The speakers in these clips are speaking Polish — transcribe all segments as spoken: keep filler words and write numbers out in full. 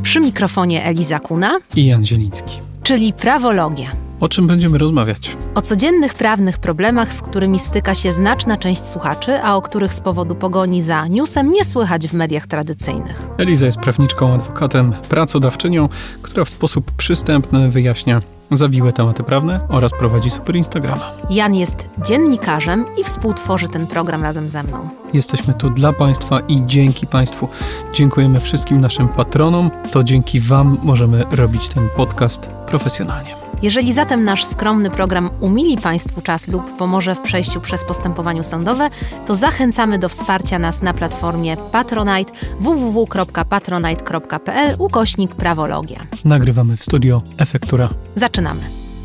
Przy mikrofonie Eliza Kuna i Jan Zieliński. Czyli Prawologia. O czym będziemy rozmawiać? O codziennych prawnych problemach, z którymi styka się znaczna część słuchaczy, a o których z powodu pogoni za newsem nie słychać w mediach tradycyjnych. Eliza jest prawniczką, adwokatem, pracodawczynią, która w sposób przystępny wyjaśnia zawiłe tematy prawne oraz prowadzi super Instagrama. Jan jest dziennikarzem i współtworzy ten program razem ze mną. Jesteśmy tu dla Państwa i dzięki Państwu. Dziękujemy wszystkim naszym patronom. To dzięki Wam możemy robić ten podcast profesjonalnie. Jeżeli zatem nasz skromny program umili Państwu czas lub pomoże w przejściu przez postępowanie sądowe, to zachęcamy do wsparcia nas na platformie Patronite w w w kropka patronite kropka p l ukośnik prawologia. Nagrywamy w studio Efektura. Zaczynamy.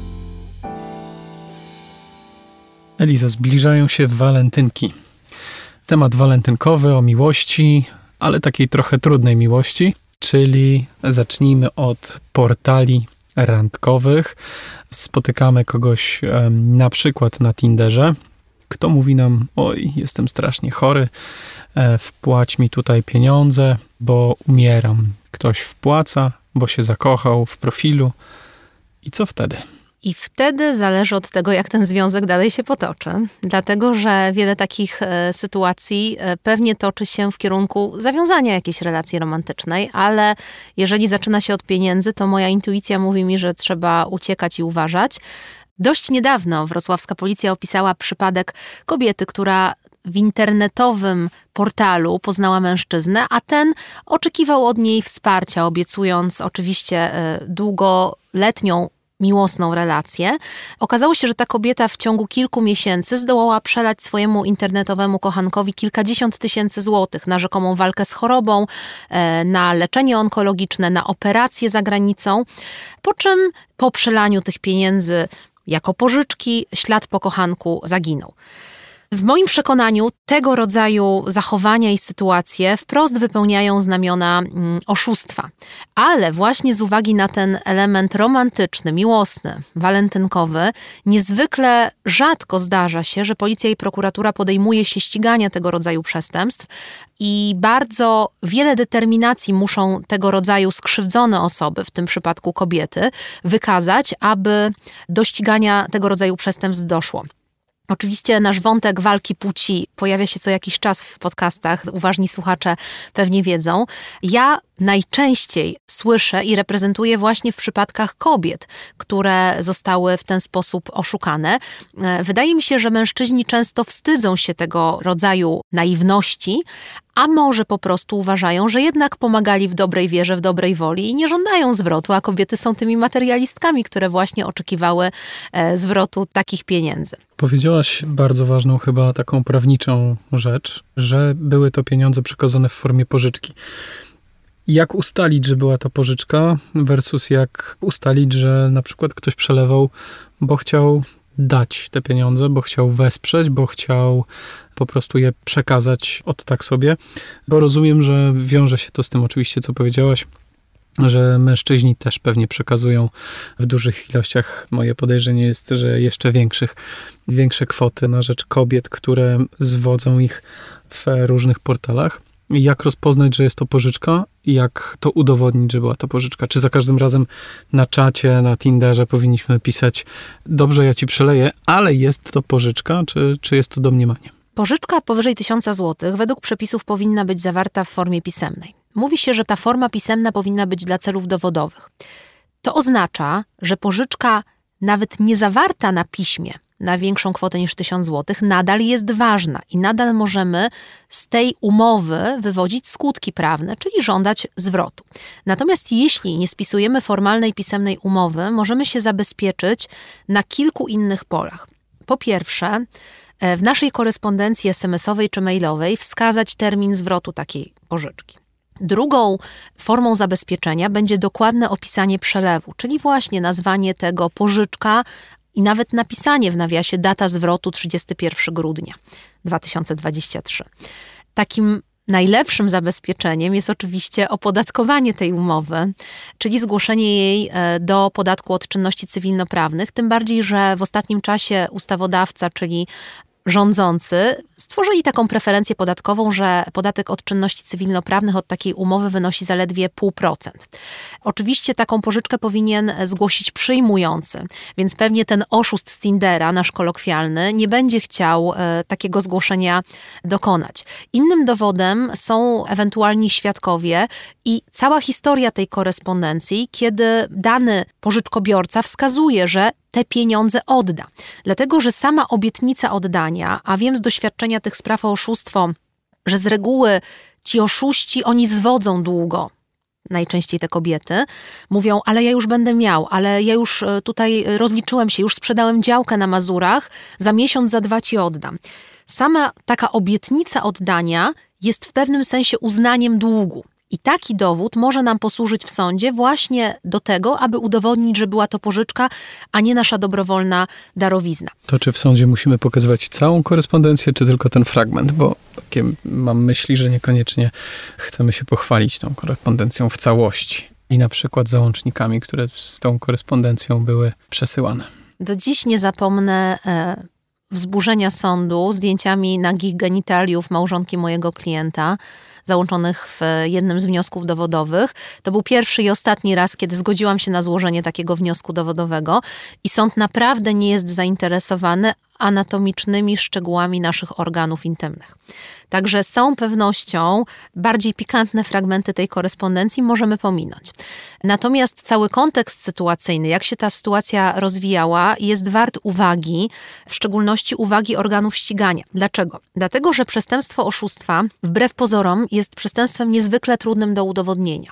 Elizo, zbliżają się walentynki. Temat walentynkowy o miłości, ale takiej trochę trudnej miłości, czyli zacznijmy od portali randkowych. Spotykamy kogoś um, na przykład na Tinderze. Kto mówi nam, oj, jestem strasznie chory, e, wpłać mi tutaj pieniądze, bo umieram. Ktoś wpłaca, bo się zakochał w profilu. I co wtedy? I wtedy zależy od tego, jak ten związek dalej się potoczy. Dlatego, że wiele takich e, sytuacji e, pewnie toczy się w kierunku zawiązania jakiejś relacji romantycznej, ale jeżeli zaczyna się od pieniędzy, to moja intuicja mówi mi, że trzeba uciekać i uważać. Dość niedawno wrocławska policja opisała przypadek kobiety, która w internetowym portalu poznała mężczyznę, a ten oczekiwał od niej wsparcia, obiecując oczywiście e, długoletnią miłosną relację. Okazało się, że ta kobieta w ciągu kilku miesięcy zdołała przelać swojemu internetowemu kochankowi kilkadziesiąt tysięcy złotych na rzekomą walkę z chorobą, na leczenie onkologiczne, na operacje za granicą, po czym po przelaniu tych pieniędzy jako pożyczki ślad po kochanku zaginął. W moim przekonaniu tego rodzaju zachowania i sytuacje wprost wypełniają znamiona mm, oszustwa. Ale właśnie z uwagi na ten element romantyczny, miłosny, walentynkowy, niezwykle rzadko zdarza się, że policja i prokuratura podejmuje się ścigania tego rodzaju przestępstw i bardzo wiele determinacji muszą tego rodzaju skrzywdzone osoby, w tym przypadku kobiety, wykazać, aby do ścigania tego rodzaju przestępstw doszło. Oczywiście nasz wątek walki płci pojawia się co jakiś czas w podcastach, uważni słuchacze pewnie wiedzą. Ja najczęściej słyszę i reprezentuję właśnie w przypadkach kobiet, które zostały w ten sposób oszukane. Wydaje mi się, że mężczyźni często wstydzą się tego rodzaju naiwności, a może po prostu uważają, że jednak pomagali w dobrej wierze, w dobrej woli i nie żądają zwrotu, a kobiety są tymi materialistkami, które właśnie oczekiwały e, zwrotu takich pieniędzy. Powiedziałaś bardzo ważną chyba taką prawniczą rzecz, że były to pieniądze przekazane w formie pożyczki. Jak ustalić, że była to pożyczka versus jak ustalić, że na przykład ktoś przelewał, bo chciał dać te pieniądze, bo chciał wesprzeć, bo chciał po prostu je przekazać od tak sobie, bo rozumiem, że wiąże się to z tym oczywiście, co powiedziałaś, że mężczyźni też pewnie przekazują w dużych ilościach. Moje podejrzenie jest, że jeszcze większych, większe kwoty na rzecz kobiet, które zwodzą ich w różnych portalach. Jak rozpoznać, że jest to pożyczka i jak to udowodnić, że była to pożyczka? Czy za każdym razem na czacie, na Tinderze powinniśmy pisać, dobrze, ja ci przeleję, ale jest to pożyczka, czy, czy jest to domniemanie? Pożyczka powyżej tysiąca złotych według przepisów powinna być zawarta w formie pisemnej. Mówi się, że ta forma pisemna powinna być dla celów dowodowych. To oznacza, że pożyczka nawet nie zawarta na piśmie na większą kwotę niż tysiąc złotych nadal jest ważna i nadal możemy z tej umowy wywodzić skutki prawne, czyli żądać zwrotu. Natomiast jeśli nie spisujemy formalnej pisemnej umowy, możemy się zabezpieczyć na kilku innych polach. Po pierwsze, w naszej korespondencji es em esowej czy mailowej wskazać termin zwrotu takiej pożyczki. Drugą formą zabezpieczenia będzie dokładne opisanie przelewu, czyli właśnie nazwanie tego pożyczka i nawet napisanie w nawiasie data zwrotu trzydziestego pierwszego grudnia dwa tysiące dwudziestego trzeciego. Takim najlepszym zabezpieczeniem jest oczywiście opodatkowanie tej umowy, czyli zgłoszenie jej do podatku od czynności cywilnoprawnych, tym bardziej, że w ostatnim czasie ustawodawca, czyli rządzący stworzyli taką preferencję podatkową, że podatek od czynności cywilnoprawnych od takiej umowy wynosi zaledwie zero przecinek pięć procent. Oczywiście taką pożyczkę powinien zgłosić przyjmujący, więc pewnie ten oszust z Tindera, nasz kolokwialny, nie będzie chciał e, takiego zgłoszenia dokonać. Innym dowodem są ewentualni świadkowie i cała historia tej korespondencji, kiedy dany pożyczkobiorca wskazuje, że te pieniądze odda. Dlatego, że sama obietnica oddania, a wiem z doświadczenia tych spraw o oszustwo, że z reguły ci oszuści, oni zwodzą długo. Najczęściej te kobiety mówią, ale ja już będę miał, ale ja już tutaj rozliczyłem się, już sprzedałem działkę na Mazurach, za miesiąc, za dwa ci oddam. Sama taka obietnica oddania jest w pewnym sensie uznaniem długu. I taki dowód może nam posłużyć w sądzie właśnie do tego, aby udowodnić, że była to pożyczka, a nie nasza dobrowolna darowizna. To czy w sądzie musimy pokazywać całą korespondencję, czy tylko ten fragment? Bo takie mam myśli, że niekoniecznie chcemy się pochwalić tą korespondencją w całości. I na przykład załącznikami, które z tą korespondencją były przesyłane. Do dziś nie zapomnę e, wzburzenia sądu zdjęciami nagich genitaliów małżonki mojego klienta, załączonych w jednym z wniosków dowodowych. To był pierwszy i ostatni raz, kiedy zgodziłam się na złożenie takiego wniosku dowodowego i sąd naprawdę nie jest zainteresowany anatomicznymi szczegółami naszych organów intymnych. Także z całą pewnością bardziej pikantne fragmenty tej korespondencji możemy pominąć. Natomiast cały kontekst sytuacyjny, jak się ta sytuacja rozwijała, jest wart uwagi, w szczególności uwagi organów ścigania. Dlaczego? Dlatego, że przestępstwo oszustwa, wbrew pozorom, jest przestępstwem niezwykle trudnym do udowodnienia.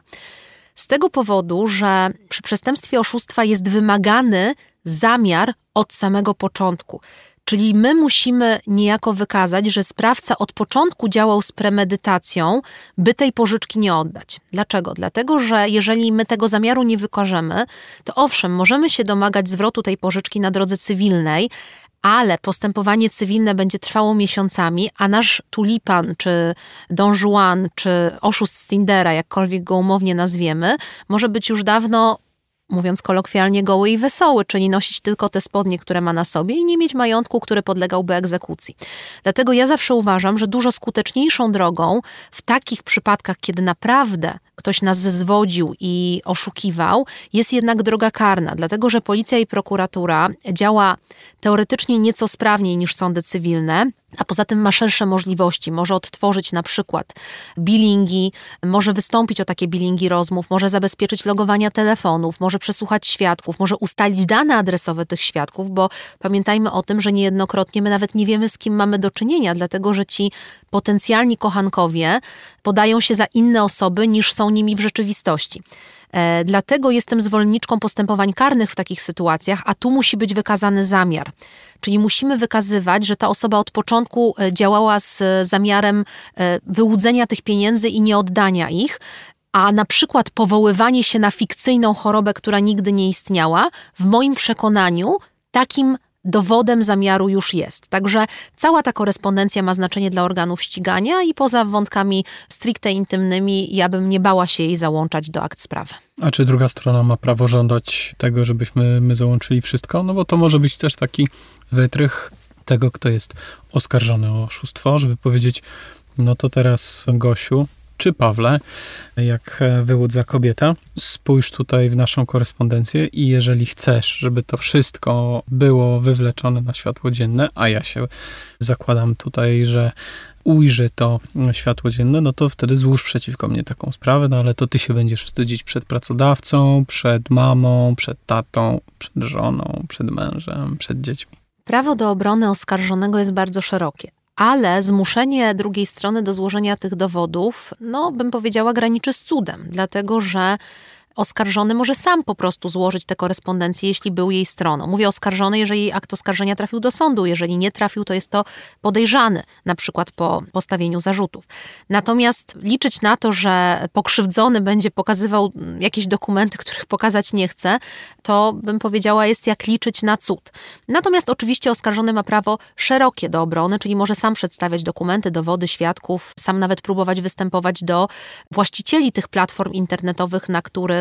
Z tego powodu, że przy przestępstwie oszustwa jest wymagany zamiar od samego początku. Czyli my musimy niejako wykazać, że sprawca od początku działał z premedytacją, by tej pożyczki nie oddać. Dlaczego? Dlatego, że jeżeli my tego zamiaru nie wykażemy, to owszem, możemy się domagać zwrotu tej pożyczki na drodze cywilnej, ale postępowanie cywilne będzie trwało miesiącami, a nasz tulipan, czy Don Juan, czy oszust z Tindera, jakkolwiek go umownie nazwiemy, może być już dawno, mówiąc kolokwialnie, goły i wesoły, czyli nosić tylko te spodnie, które ma na sobie i nie mieć majątku, który podlegałby egzekucji. Dlatego ja zawsze uważam, że dużo skuteczniejszą drogą w takich przypadkach, kiedy naprawdę ktoś nas zwodził i oszukiwał, jest jednak droga karna, dlatego że policja i prokuratura działa teoretycznie nieco sprawniej niż sądy cywilne, a poza tym ma szersze możliwości. Może odtworzyć na przykład billingi, może wystąpić o takie billingi rozmów, może zabezpieczyć logowania telefonów, może przesłuchać świadków, może ustalić dane adresowe tych świadków, bo pamiętajmy o tym, że niejednokrotnie my nawet nie wiemy, z kim mamy do czynienia, dlatego że ci potencjalni kochankowie podają się za inne osoby, niż są nimi w rzeczywistości. E, dlatego jestem zwolenniczką postępowań karnych w takich sytuacjach, a tu musi być wykazany zamiar. Czyli musimy wykazywać, że ta osoba od początku działała z zamiarem wyłudzenia tych pieniędzy i nieoddania ich, a na przykład powoływanie się na fikcyjną chorobę, która nigdy nie istniała, w moim przekonaniu takim dowodem zamiaru już jest. Także cała ta korespondencja ma znaczenie dla organów ścigania i poza wątkami stricte intymnymi ja bym nie bała się jej załączać do akt sprawy. A czy druga strona ma prawo żądać tego, żebyśmy my załączyli wszystko? No bo to może być też taki wytrych tego, kto jest oskarżony o oszustwo, żeby powiedzieć, no to teraz Gosiu czy Pawle, jak wyłudza kobieta, spójrz tutaj w naszą korespondencję i jeżeli chcesz, żeby to wszystko było wywleczone na światło dzienne, a ja się zakładam tutaj, że ujrzy to światło dzienne, no to wtedy złóż przeciwko mnie taką sprawę, no ale to ty się będziesz wstydzić przed pracodawcą, przed mamą, przed tatą, przed żoną, przed mężem, przed dziećmi. Prawo do obrony oskarżonego jest bardzo szerokie. Ale zmuszenie drugiej strony do złożenia tych dowodów, no bym powiedziała, graniczy z cudem, dlatego że oskarżony może sam po prostu złożyć tę korespondencję, jeśli był jej stroną. Mówię oskarżony, jeżeli akt oskarżenia trafił do sądu. Jeżeli nie trafił, to jest to podejrzany, na przykład po postawieniu zarzutów. Natomiast liczyć na to, że pokrzywdzony będzie pokazywał jakieś dokumenty, których pokazać nie chce, to bym powiedziała, jest jak liczyć na cud. Natomiast oczywiście oskarżony ma prawo szerokie do obrony, czyli może sam przedstawiać dokumenty, dowody, świadków, sam nawet próbować występować do właścicieli tych platform internetowych, na których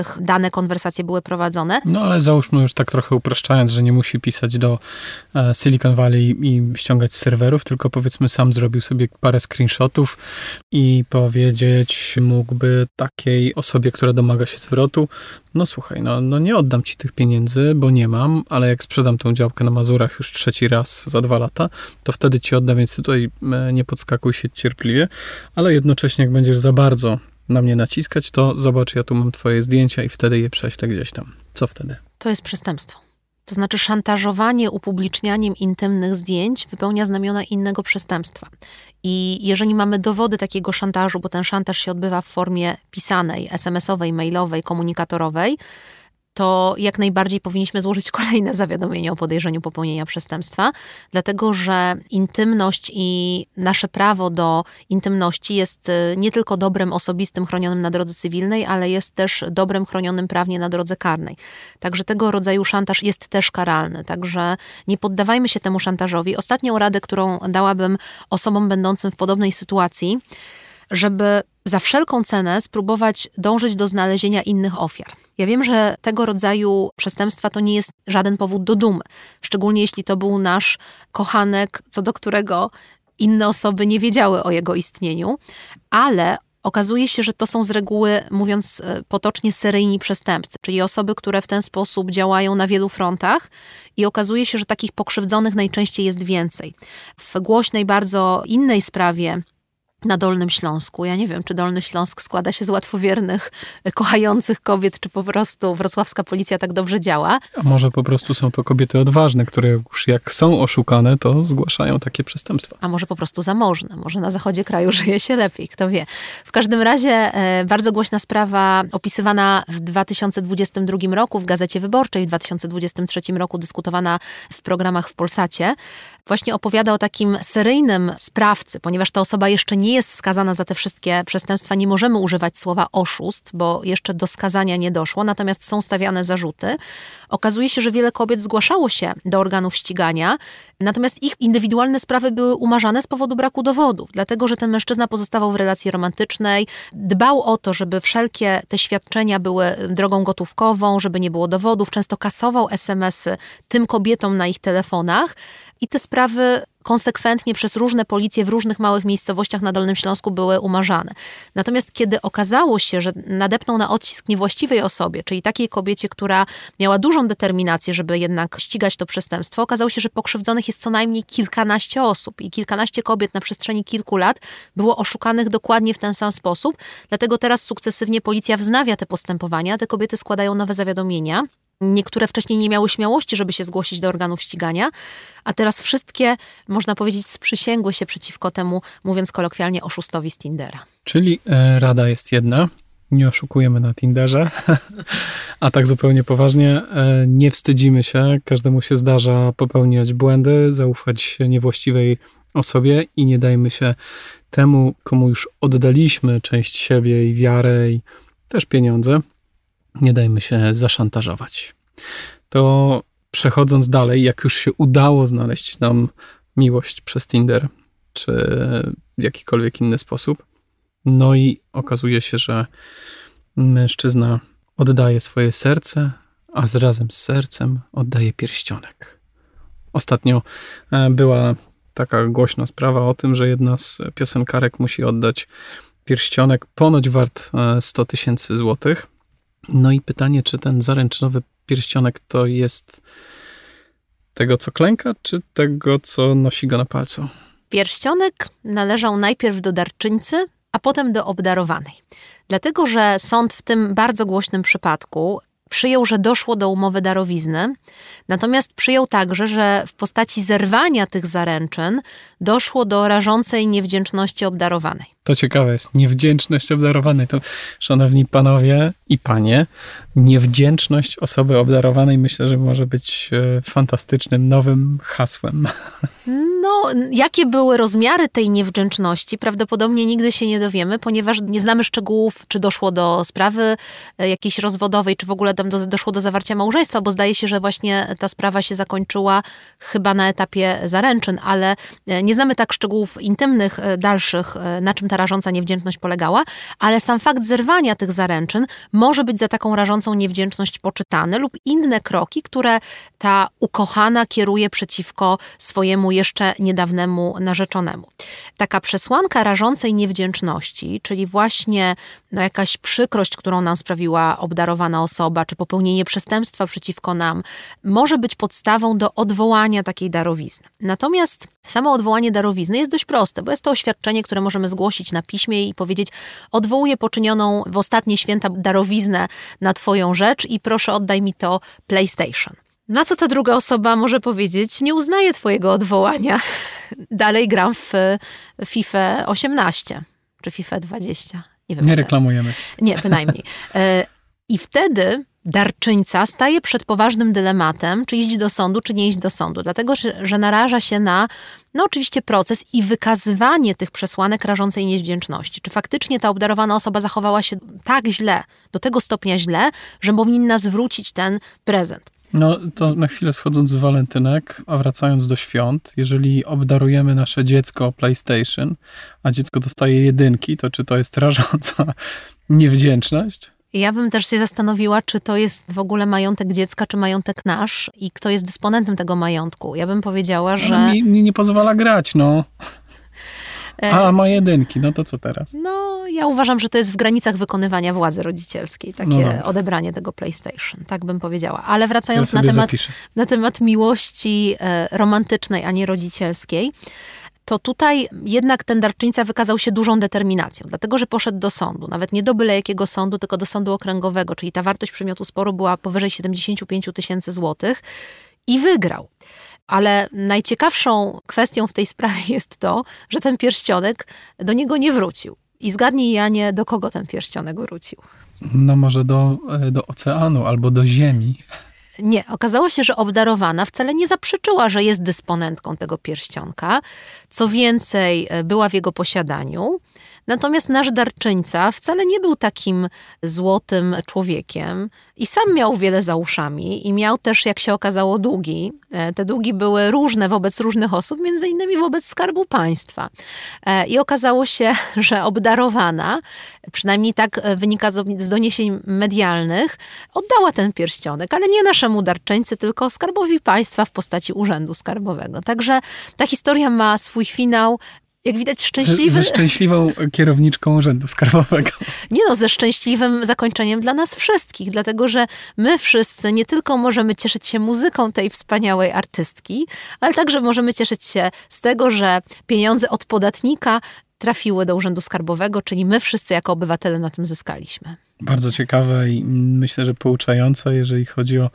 których dane konwersacje były prowadzone. No ale załóżmy już tak trochę upraszczając, że nie musi pisać do e, Silicon Valley i ściągać z serwerów, tylko powiedzmy sam zrobił sobie parę screenshotów i powiedzieć mógłby takiej osobie, która domaga się zwrotu, no słuchaj, no, no nie oddam ci tych pieniędzy, bo nie mam, ale jak sprzedam tą działkę na Mazurach już trzeci raz za dwa lata, to wtedy ci oddam, więc tutaj nie podskakuj, się cierpliwie, ale jednocześnie jak będziesz za bardzo na mnie naciskać, to zobacz, ja tu mam twoje zdjęcia i wtedy je prześlę gdzieś tam. Co wtedy? To jest przestępstwo. To znaczy szantażowanie upublicznianiem intymnych zdjęć wypełnia znamiona innego przestępstwa. I jeżeli mamy dowody takiego szantażu, bo ten szantaż się odbywa w formie pisanej, es em esowej, mailowej, komunikatorowej, to jak najbardziej powinniśmy złożyć kolejne zawiadomienie o podejrzeniu popełnienia przestępstwa, dlatego że intymność i nasze prawo do intymności jest nie tylko dobrem osobistym chronionym na drodze cywilnej, ale jest też dobrem chronionym prawnie na drodze karnej. Także tego rodzaju szantaż jest też karalny, także nie poddawajmy się temu szantażowi. Ostatnią radę, którą dałabym osobom będącym w podobnej sytuacji, żeby za wszelką cenę spróbować dążyć do znalezienia innych ofiar. Ja wiem, że tego rodzaju przestępstwa to nie jest żaden powód do dumy. Szczególnie jeśli to był nasz kochanek, co do którego inne osoby nie wiedziały o jego istnieniu, ale okazuje się, że to są z reguły, mówiąc potocznie, seryjni przestępcy, czyli osoby, które w ten sposób działają na wielu frontach i okazuje się, że takich pokrzywdzonych najczęściej jest więcej. W głośnej bardzo innej sprawie na Dolnym Śląsku. Ja nie wiem, czy Dolny Śląsk składa się z łatwowiernych, kochających kobiet, czy po prostu wrocławska policja tak dobrze działa. A może po prostu są to kobiety odważne, które już jak są oszukane, to zgłaszają takie przestępstwa. A może po prostu zamożne. Może na zachodzie kraju żyje się lepiej, kto wie. W każdym razie e, bardzo głośna sprawa opisywana w dwa tysiące dwudziestym drugim roku w Gazecie Wyborczej, w dwa tysiące dwudziestym trzecim roku dyskutowana w programach w Polsacie, właśnie opowiada o takim seryjnym sprawcy, ponieważ ta osoba jeszcze nie jest skazana za te wszystkie przestępstwa, nie możemy używać słowa oszust, bo jeszcze do skazania nie doszło, natomiast są stawiane zarzuty. Okazuje się, że wiele kobiet zgłaszało się do organów ścigania, natomiast ich indywidualne sprawy były umarzane z powodu braku dowodów, dlatego że ten mężczyzna pozostawał w relacji romantycznej, dbał o to, żeby wszelkie te świadczenia były drogą gotówkową, żeby nie było dowodów, często kasował es em esy tym kobietom na ich telefonach i te sprawy konsekwentnie przez różne policje w różnych małych miejscowościach na Dolnym Śląsku były umarzane. Natomiast kiedy okazało się, że nadepnął na odcisk niewłaściwej osobie, czyli takiej kobiecie, która miała dużą determinację, żeby jednak ścigać to przestępstwo, okazało się, że pokrzywdzonych jest co najmniej kilkanaście osób i kilkanaście kobiet na przestrzeni kilku lat było oszukanych dokładnie w ten sam sposób. Dlatego teraz sukcesywnie policja wznawia te postępowania, te kobiety składają nowe zawiadomienia. Niektóre wcześniej nie miały śmiałości, żeby się zgłosić do organów ścigania, a teraz wszystkie, można powiedzieć, sprzysięgły się przeciwko temu, mówiąc kolokwialnie, oszustowi z Tindera. Czyli e, rada jest jedna, nie oszukujemy na Tinderze, a tak zupełnie poważnie, e, nie wstydzimy się, każdemu się zdarza popełniać błędy, zaufać niewłaściwej osobie i nie dajmy się temu, komu już oddaliśmy część siebie i wiarę i też pieniądze, nie dajmy się zaszantażować. To przechodząc dalej, jak już się udało znaleźć nam miłość przez Tinder, czy w jakikolwiek inny sposób, no i okazuje się, że mężczyzna oddaje swoje serce, a z razem z sercem oddaje pierścionek. Ostatnio była taka głośna sprawa o tym, że jedna z piosenkarek musi oddać pierścionek ponoć wart sto tysięcy złotych. No i pytanie, czy ten zaręczynowy pierścionek to jest tego, co klęka, czy tego, co nosi go na palcu? Pierścionek należał najpierw do darczyńcy, a potem do obdarowanej. Dlatego, że sąd w tym bardzo głośnym przypadku przyjął, że doszło do umowy darowizny, natomiast przyjął także, że w postaci zerwania tych zaręczyn doszło do rażącej niewdzięczności obdarowanej. To ciekawe jest, niewdzięczność obdarowanej. To, szanowni panowie i panie, niewdzięczność osoby obdarowanej myślę, że może być fantastycznym, nowym hasłem. No, jakie były rozmiary tej niewdzięczności, prawdopodobnie nigdy się nie dowiemy, ponieważ nie znamy szczegółów, czy doszło do sprawy jakiejś rozwodowej, czy w ogóle tam do, doszło do zawarcia małżeństwa, bo zdaje się, że właśnie ta sprawa się zakończyła chyba na etapie zaręczyn, ale nie znamy tak szczegółów intymnych, dalszych, na czym ta rażąca niewdzięczność polegała, ale sam fakt zerwania tych zaręczyn może być za taką rażącą niewdzięczność poczytany lub inne kroki, które ta ukochana kieruje przeciwko swojemu jeszcze niedawnemu narzeczonemu. Taka przesłanka rażącej niewdzięczności, czyli właśnie no, jakaś przykrość, którą nam sprawiła obdarowana osoba, czy popełnienie przestępstwa przeciwko nam, może być podstawą do odwołania takiej darowizny. Natomiast samo odwołanie darowizny jest dość proste, bo jest to oświadczenie, które możemy zgłosić na piśmie i powiedzieć: odwołuję poczynioną w ostatnie święta darowiznę na twoją rzecz i proszę oddaj mi to PlayStation. Na co ta druga osoba może powiedzieć: nie uznaję twojego odwołania. Dalej gram w FIFA osiemnaście czy FIFA dwadzieścia. Nie wiem. Nie reklamujemy. Nie, bynajmniej. I wtedy darczyńca staje przed poważnym dylematem, czy iść do sądu, czy nie iść do sądu. Dlatego, że, że naraża się na, no oczywiście, proces i wykazywanie tych przesłanek rażącej niewdzięczności. Czy faktycznie ta obdarowana osoba zachowała się tak źle, do tego stopnia źle, że powinna zwrócić ten prezent. No to na chwilę schodząc z walentynek, a wracając do świąt, jeżeli obdarujemy nasze dziecko PlayStation, a dziecko dostaje jedynki, to czy to jest rażąca niewdzięczność? Ja bym też się zastanowiła, czy to jest w ogóle majątek dziecka, czy majątek nasz i kto jest dysponentem tego majątku. Ja bym powiedziała, że... Ale mi, mi nie pozwala grać, no. A, ma jedynki, no to co teraz? No, ja uważam, że to jest w granicach wykonywania władzy rodzicielskiej, takie no odebranie tego PlayStation, tak bym powiedziała. Ale wracając ja na, temat, na temat miłości e, romantycznej, a nie rodzicielskiej, to tutaj jednak ten darczyńca wykazał się dużą determinacją, dlatego że poszedł do sądu, nawet nie do byle jakiego sądu, tylko do sądu okręgowego, czyli ta wartość przedmiotu sporu była powyżej siedemdziesiąt pięć tysięcy złotych i wygrał. Ale najciekawszą kwestią w tej sprawie jest to, że ten pierścionek do niego nie wrócił. I zgadnij, Janie, do kogo ten pierścionek wrócił? No może do, do oceanu albo do ziemi. Nie, okazało się, że obdarowana wcale nie zaprzeczyła, że jest dysponentką tego pierścionka. Co więcej, była w jego posiadaniu. Natomiast nasz darczyńca wcale nie był takim złotym człowiekiem i sam miał wiele za uszami i miał też, jak się okazało, długi. Te długi były różne wobec różnych osób, między innymi wobec Skarbu Państwa. I okazało się, że obdarowana, przynajmniej tak wynika z doniesień medialnych, oddała ten pierścionek, ale nie naszemu darczyńcy, tylko Skarbowi Państwa w postaci Urzędu Skarbowego. Także ta historia ma swój finał, jak widać, szczęśliwy... Ze, ze szczęśliwą kierowniczką Urzędu Skarbowego. Nie no, ze szczęśliwym zakończeniem dla nas wszystkich, dlatego że my wszyscy nie tylko możemy cieszyć się muzyką tej wspaniałej artystki, ale także możemy cieszyć się z tego, że pieniądze od podatnika trafiły do Urzędu Skarbowego, czyli my wszyscy jako obywatele na tym zyskaliśmy. Bardzo ciekawe i myślę, że pouczające, jeżeli chodzi o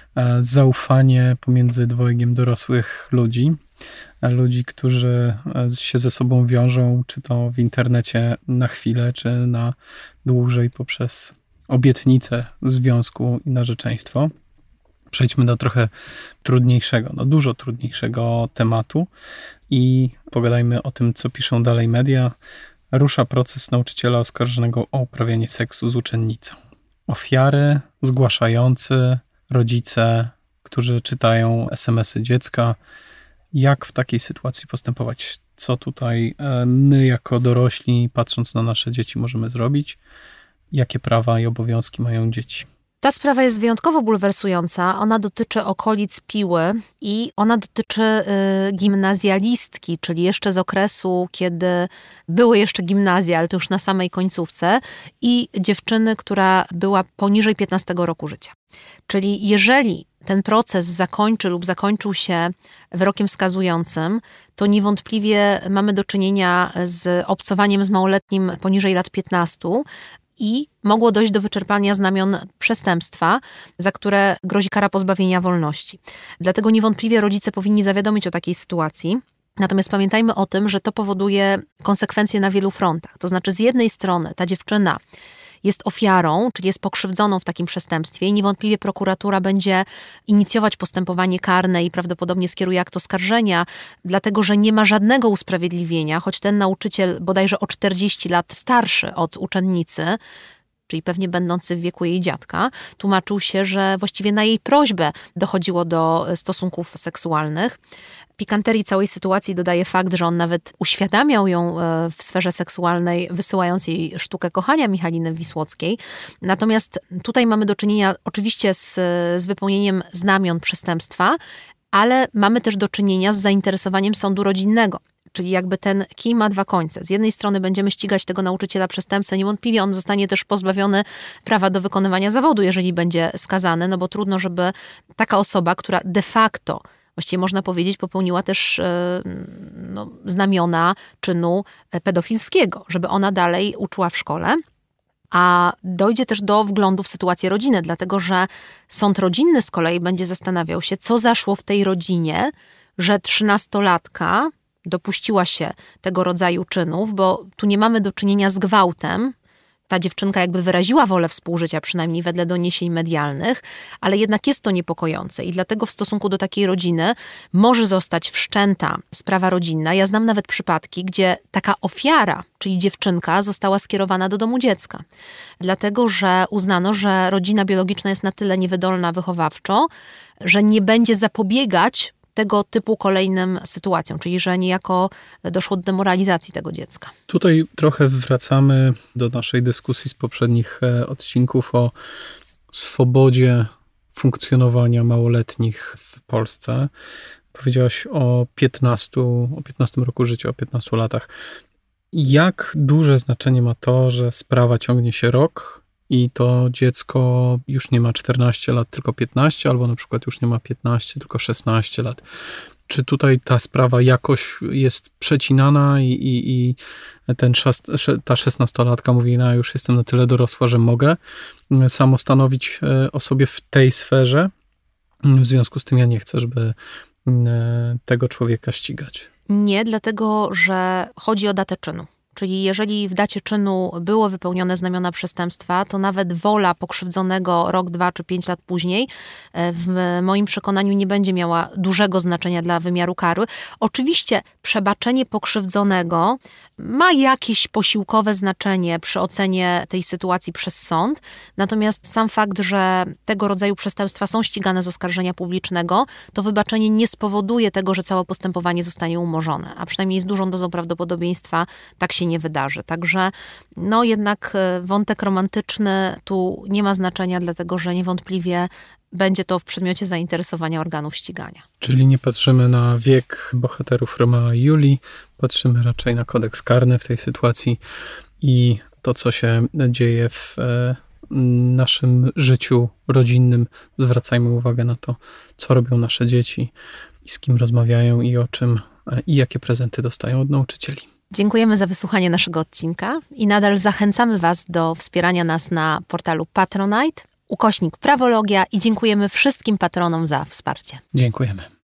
zaufanie pomiędzy dwojgiem dorosłych ludzi. Ludzi, którzy się ze sobą wiążą, czy to w internecie na chwilę, czy na dłużej poprzez obietnicę związku i narzeczeństwo. Przejdźmy do trochę trudniejszego, no dużo trudniejszego tematu i pogadajmy o tym, co piszą dalej media. Rusza proces nauczyciela oskarżonego o uprawianie seksu z uczennicą. Ofiary, zgłaszający, rodzice, którzy czytają es em esy dziecka. Jak w takiej sytuacji postępować? Co tutaj my jako dorośli, patrząc na nasze dzieci, możemy zrobić? Jakie prawa i obowiązki mają dzieci? Ta sprawa jest wyjątkowo bulwersująca. Ona dotyczy okolic Piły i ona dotyczy y, gimnazjalistki, czyli jeszcze z okresu, kiedy były jeszcze gimnazja, ale to już na samej końcówce, i dziewczyny, która była poniżej piętnastego roku życia. Czyli jeżeli ten proces zakończy lub zakończył się wyrokiem skazującym, to niewątpliwie mamy do czynienia z obcowaniem z małoletnim poniżej lat piętnastu i mogło dojść do wyczerpania znamion przestępstwa, za które grozi kara pozbawienia wolności. Dlatego niewątpliwie rodzice powinni zawiadomić o takiej sytuacji. Natomiast pamiętajmy o tym, że to powoduje konsekwencje na wielu frontach. To znaczy, z jednej strony ta dziewczyna jest ofiarą, czyli jest pokrzywdzoną w takim przestępstwie i niewątpliwie prokuratura będzie inicjować postępowanie karne i prawdopodobnie skieruje akt oskarżenia, dlatego że nie ma żadnego usprawiedliwienia, choć ten nauczyciel bodajże o czterdzieści lat starszy od uczennicy, czyli pewnie będący w wieku jej dziadka, tłumaczył się, że właściwie na jej prośbę dochodziło do stosunków seksualnych. Pikanterii całej sytuacji dodaje fakt, że on nawet uświadamiał ją w sferze seksualnej, wysyłając jej sztukę kochania Michaliny Wisłockiej. Natomiast tutaj mamy do czynienia oczywiście z, z wypełnieniem znamion przestępstwa, ale mamy też do czynienia z zainteresowaniem sądu rodzinnego. Czyli jakby ten kij ma dwa końce. Z jednej strony będziemy ścigać tego nauczyciela przestępcę, niewątpliwie on zostanie też pozbawiony prawa do wykonywania zawodu, jeżeli będzie skazany, no bo trudno, żeby taka osoba, która de facto, właściwie można powiedzieć, popełniła też no, znamiona czynu pedofilskiego, żeby ona dalej uczyła w szkole. A dojdzie też do wglądu w sytuację rodziny, dlatego że sąd rodzinny z kolei będzie zastanawiał się, co zaszło w tej rodzinie, że trzynastolatka dopuściła się tego rodzaju czynów, bo tu nie mamy do czynienia z gwałtem. Ta dziewczynka jakby wyraziła wolę współżycia, przynajmniej wedle doniesień medialnych, ale jednak jest to niepokojące i dlatego w stosunku do takiej rodziny może zostać wszczęta sprawa rodzinna. Ja znam nawet przypadki, gdzie taka ofiara, czyli dziewczynka, została skierowana do domu dziecka. Dlatego, że uznano, że rodzina biologiczna jest na tyle niewydolna wychowawczo, że nie będzie zapobiegać tego typu kolejnym sytuacjom, czyli że niejako doszło do demoralizacji tego dziecka. Tutaj trochę wracamy do naszej dyskusji z poprzednich odcinków o swobodzie funkcjonowania małoletnich w Polsce. Powiedziałaś o piętnastu, o piętnastym roku życia, o piętnastu latach. Jak duże znaczenie ma to, że sprawa ciągnie się rok i to dziecko już nie ma czternaście lat, tylko piętnaście, albo na przykład już nie ma piętnaście, tylko szesnaście lat. Czy tutaj ta sprawa jakoś jest przecinana i, i, i ten szast, ta szesnastolatka mówi, no już jestem na tyle dorosła, że mogę samostanowić o sobie w tej sferze. W związku z tym ja nie chcę, żeby tego człowieka ścigać. Nie, dlatego że chodzi o datę czynu. Czyli jeżeli w dacie czynu było wypełnione znamiona przestępstwa, to nawet wola pokrzywdzonego rok, dwa czy pięć lat później w moim przekonaniu nie będzie miała dużego znaczenia dla wymiaru kary. Oczywiście przebaczenie pokrzywdzonego ma jakieś posiłkowe znaczenie przy ocenie tej sytuacji przez sąd, natomiast sam fakt, że tego rodzaju przestępstwa są ścigane z oskarżenia publicznego, to wybaczenie nie spowoduje tego, że całe postępowanie zostanie umorzone, a przynajmniej z dużą dozą prawdopodobieństwa tak się nie wydarzy. Także no jednak wątek romantyczny tu nie ma znaczenia, dlatego że niewątpliwie będzie to w przedmiocie zainteresowania organów ścigania. Czyli nie patrzymy na wiek bohaterów Romea i Julii, patrzymy raczej na kodeks karny w tej sytuacji i to, co się dzieje w naszym życiu rodzinnym. Zwracajmy uwagę na to, co robią nasze dzieci i z kim rozmawiają i o czym i jakie prezenty dostają od nauczycieli. Dziękujemy za wysłuchanie naszego odcinka i nadal zachęcamy Was do wspierania nas na portalu Patronite, ukośnik Prawologia i dziękujemy wszystkim patronom za wsparcie. Dziękujemy.